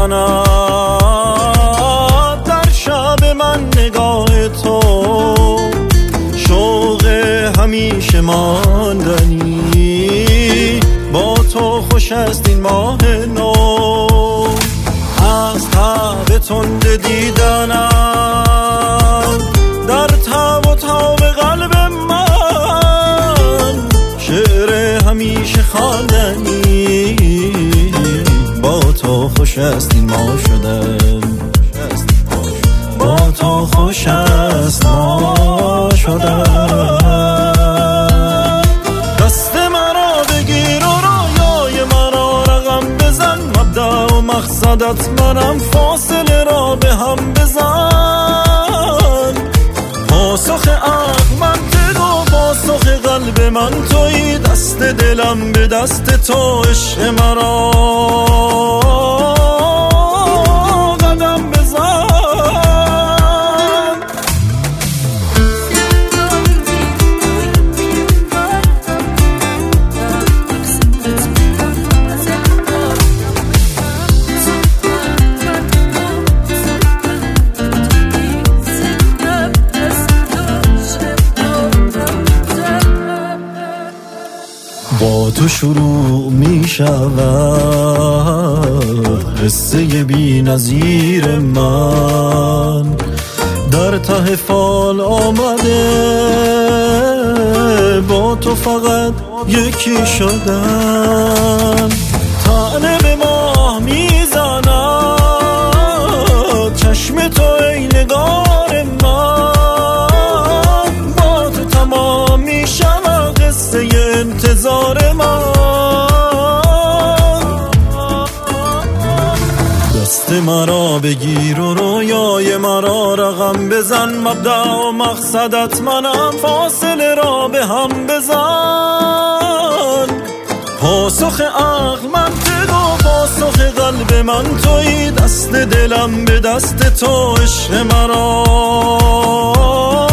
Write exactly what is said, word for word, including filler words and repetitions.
میزند در شب من نگاه تو، شوق همیشه ماندنی با تو خوش است این ماه نو. از تب تند دیدنم در تب و تاب قلب من، شعر همیشه خواندنی با تو خوش است این ما شدم، با تو خوش است ما شدم. دست مرا بگیر و رویای مرا رقم بزن، مبدأ و مقصدت منم، فاصله را به هم بزن. پاسخ عقل منطق و پاسخ قلب من تویی، دست دلم به دست تو، عشق مرا قدم بزن. با تو شروع می شود قصه بی نظیر من، در ته فال آمده با تو فقط یکی شدن. طعنه به ماه می زند چشم تو ای نگار من، با تو تمام می شود قصه انتظار من. دست مرا بگیر و رویای مرا رقم بزن، مبدأ و مقصدت منم، فاصله را به هم بزن. پاسخ عقل منطق و پاسخ قلب من تویی، دست دلم به دست تو، عشق مرا